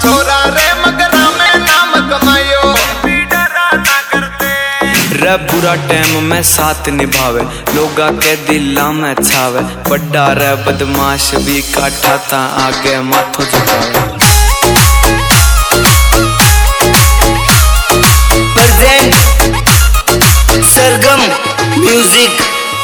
छोरा रे मगरा में नाम कमायो डरा ना करते रे बुरा टाइम में साथ निभावे लोगा के दिला में छावे बड़ा रे बदमाश भी काटा ता आगे माथो झुकावे। प्रेजेंट सरगम म्यूजिक।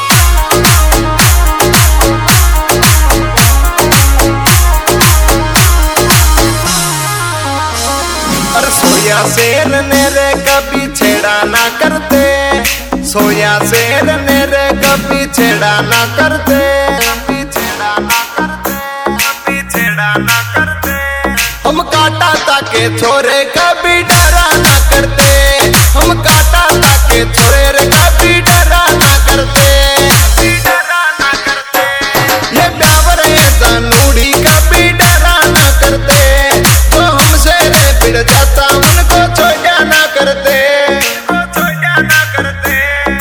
सोया शेर ने रे कभी छेड़ा ना करते सोया शेर ने रे कभी छेड़ा ना करते कभी छेड़ा ना करते कभी छेड़ा ना करते हम काटा ताके छोरे कभी डरा ना करते हम काटा ताके छोरे रे कभी डरा ना करते कभी डरा ना करते ये ब्यावर है जानूड़ी कभी डरा ना करते तो हमसे रे भिड़ जाता उनको छोड़ा ना करते छोड़ा ना करते।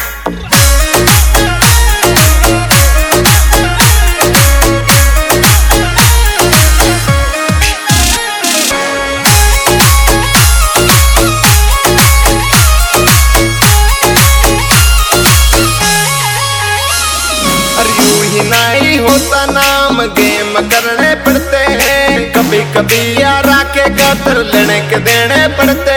नहीं होता नाम गेम करने पड़ते हैं कभी कभी यारा के कतर लेने के देने पड़ते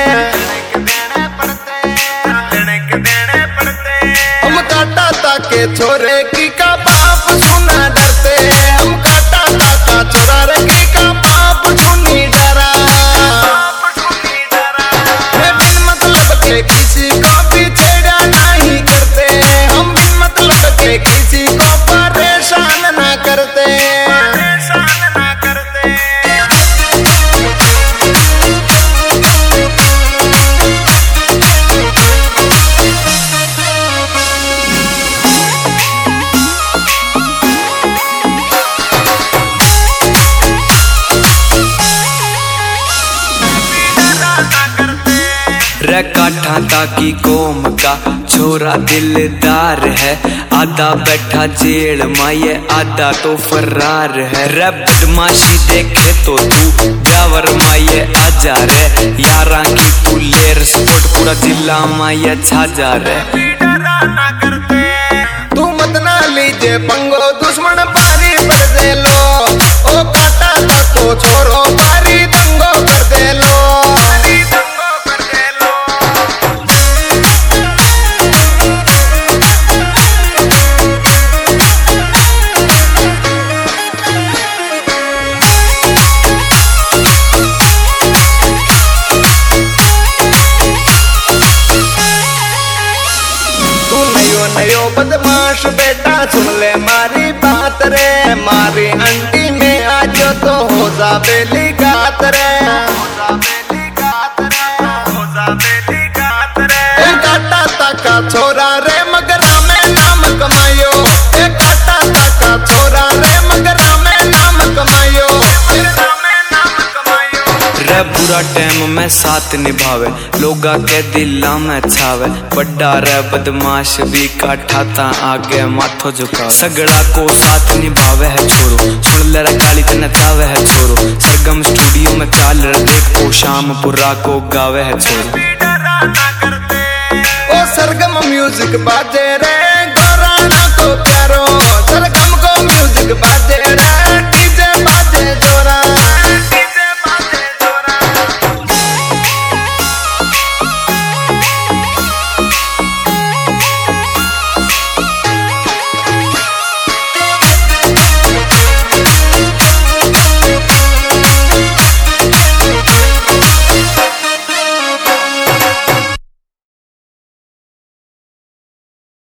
हम काटा ताके छोरे की का बाप सुना डरते हम काटा ताका छोरा रे की का बाप सुनी डरा बिन मतलब के किसी को भी छेड़ा नहीं करते हम बिन मतलब के किसी को परेशान ना करते परेशान ना करते। रे काठा ताकी कोम का छोरा दिलदार है आधा बैठा जेल माये आधा तो फरार है रे बदमाशी देखे तो तू ब्यावर माये आजा रे यारा की तू लेर स्पोर्ट पूरा जिला माये छाजा रे डरा ना करते तू मत ना लीजे पंगो दुश्मन बारी पर दे लो ओ काटा ताको छोरो बारी दंगो कर दे लो नयो बदमाश बेटा सुन ले मारी बात रे मारी अंटी में आज तो हो जा बेली गात रे काटा ताका छोरा रे मगरा में नाम कमायो काटा ताका छोरा रे मगरा में नाम कमायो रे बुरा टाइम में साथ निभावे लोगा के दिला में छावे बड़ा रे बदमाश भी काटा ता आगे माथो झुका सगड़ा को साथ निभावे है छोरो सुन ले रे काली ते नचावे है छोरो सरगम स्टूडियो में चाल रे देख को शामपुरा को गावे है छोरो ओ सरगम म्यूजिक बाजे रे गोराना को प्यारो सरगम को म्यूजिक बाजे